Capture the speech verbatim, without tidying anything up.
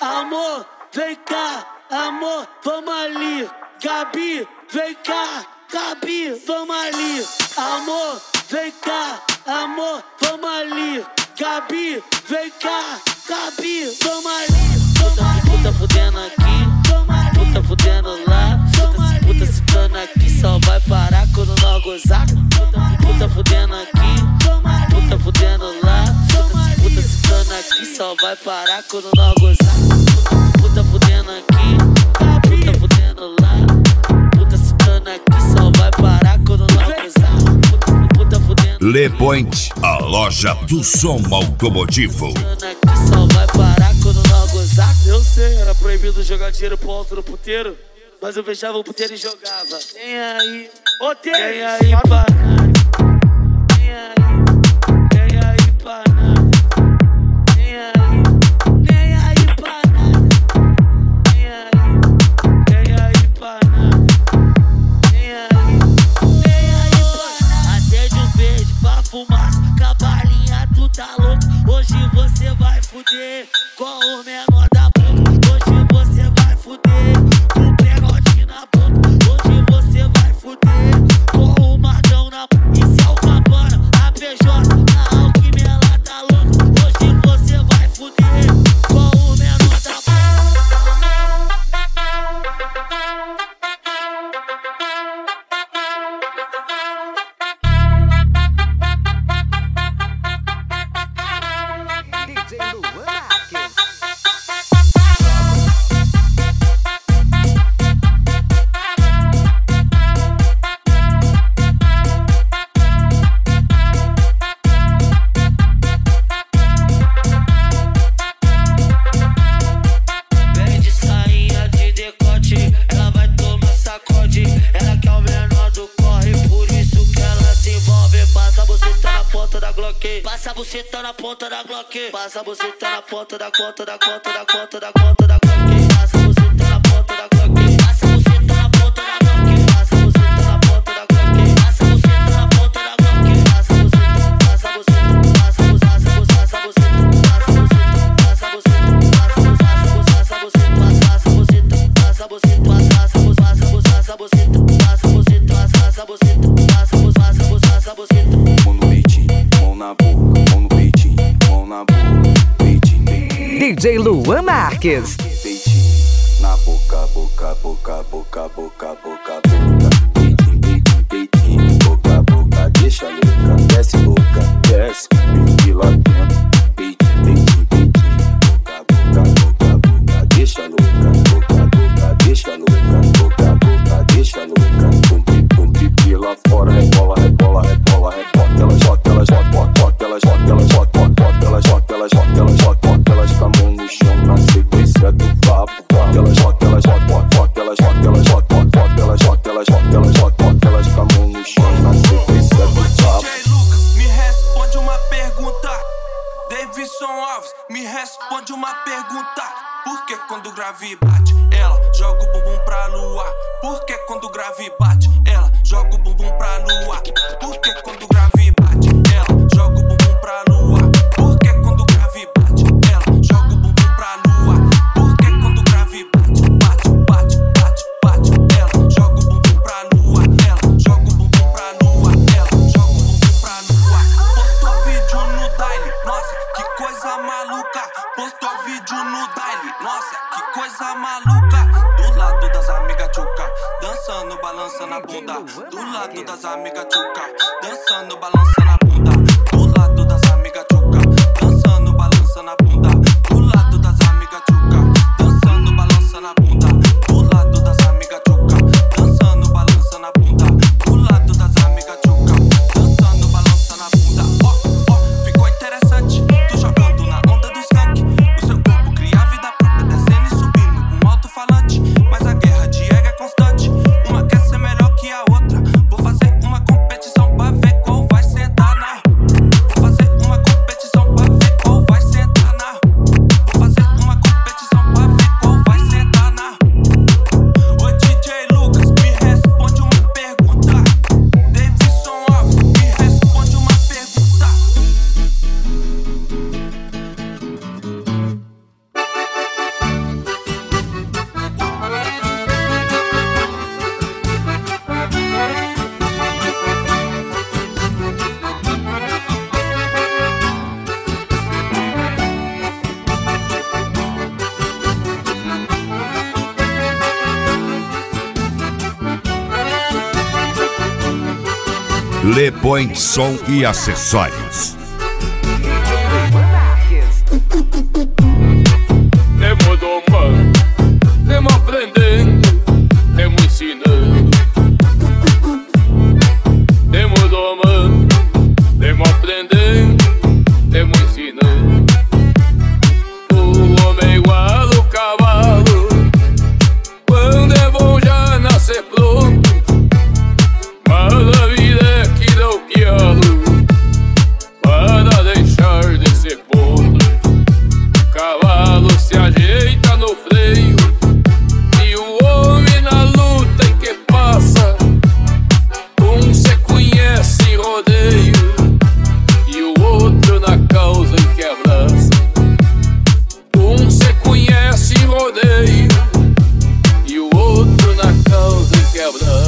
amor, vem cá, amor, vamos ali. Gabi, vem cá, Gabi, vamos ali. Amor, vem cá, amor, vamos ali. Gabi, vem cá, Gabi, vamos ali. Puta, puta fudendo aqui, puta fudendo lá. Puta, puta citando aqui, só vai parar quando nós gozar. Puta, puta fudendo aqui, puta fudendo lá. Puta, puta citando aqui, só vai parar quando nós gozar. Puta fudendo aqui, puta fudendo lá. Puta citando aqui, só vai parar quando nós gozar. Puta, puta fudendo. Le Point, a loja do som automotivo. Aqui só vai parar quando nós gozar. Eu sei, era proibido jogar dinheiro pro alto no puteiro, mas eu fechava o puteiro e jogava. Vem aí, ô tem aí pra nada. Vem aí, vem aí pra nada. Vem aí, vem aí pra nada. Vem aí, vem aí pra nada. Vem aí, vem aí pra nada. Acende um verde pra fumaça, cavalinha, tu tá louco. Hoje você vai fuder com o menor da boca. Hoje você vai fuder com o pegote na boca. Hoje você vai fuder com o Marcão na boca. Isso é o Cabana, a P J, a Alquimia, ela tá louca. Hoje você vai fuder com o menor da boca. D J Luan Marques. Vem de sainha de decote, ela vai tomar sacode. Ela quer o menor do corre, por isso que ela se envolve. Passa a buceta na ponta da Glock. Passa a buceta na ponta da Glock. Passa a buceta na ponta da conta da conta da conta da conta da Glock. Passa a buceta na ponta da Glock. Passa a buceta na ponta da Glock. Passa a buceta na ponta da Glock. Passa a buceta na ponta da Glock. Passa a buceta, passa a buceta, passa a buceta, passa a buceta, passa a buceta, passa a buceta, passa a buceta, passa a buceta, passa a buceta, passa a buceta, passa a buceta, passa a buceta, passa a buceta, passa a buceta, passa a buceta, passa a buceta, passa a buceta, passa a buceta. Mão no peitinho, mão na boca, mão no peitinho, mão na boca, peitinho, peitinho, D J Luan Marques. peitinho, na boca, boca, boca, boca, boca, boca, boca, peitinho, peitinho, peitinho, boca, boca, deixa louca, desce louca, desce, pique lá dentro, peitinho, peitinho, peitinho, boca, boca, boca, boca, deixa louca, boca, boca, deixa louca, boca, boca, deixa louca, com pique, com pique lá fora, rebola, rebola, rebola, rebola, ela joga, ela joga, bota, bota, ela joga, ela joga, bota, bota, ela joga, ela joga, ela joga, bota, ela com a mão no chão na sequência do papo, bota, ela joga, ela joga, bota, bota, ela joga, ela joga, bota, bota, ela joga, ela joga, ela joga, bota, ela com a mão no chão na sequência do papo. D J Lucas, me responde uma pergunta. Davidson Alves, me responde uma pergunta. Por que quando o grave bate, ela joga o bumbum pra lua? Por que quando o grave bate, ela joga o bumbum pra lua? Por que quando o grave bate, ela joga o bumbum pra lua? Por que quando o grave bate, ela joga o bumbum pra lua? Por que quando o grave bate, bate, bate, bate, bate, ela joga o bumbum pra lua? Ela joga o bumbum pra lua? Ela joga o bumbum pra lua? Postou vídeo no Daily, nossa, que coisa maluca. Postou vídeo no Daily, nossa, que coisa maluca. Do lado das amigas tchuca, dançando, balançando a bunda. Do lado das amigas tchuca, dançando, balançando a bunda. Do lado das amigas tchuca, dançando, balançando a bunda. Do lado das amigas tchuca, dançando, balançando a bunda. Do lado das amigas tchuca, dançando, balançando a bunda. Do lado das amigas tchuca, dançando, balançando a bunda. Ó, ó, ficou interessante, tu jogando na onda do skunk. O seu corpo cria vida própria, descendo e subindo com alto-falante. Mas a guerra de ego é constante, uma quer ser melhor que a outra. Vou fazer uma competição pra ver qual vai sentar na. Vou fazer uma competição pra ver qual vai sentar na. Le Point Som e Acessórios. Temos domando, temos aprendendo, temos ensinando. Temos domando, temos aprendendo, temos ensinando. O homem é igual ao cavalo, quando é bom já nascer pronto. Mas a vida é que dá o pialo para deixar de ser ponto. Cavalo se ajeita no freio e o homem na luta em que passa. Um se conhece em rodeio e o outro na causa em que abraça. Um se conhece em rodeio e o outro na causa em que abraça.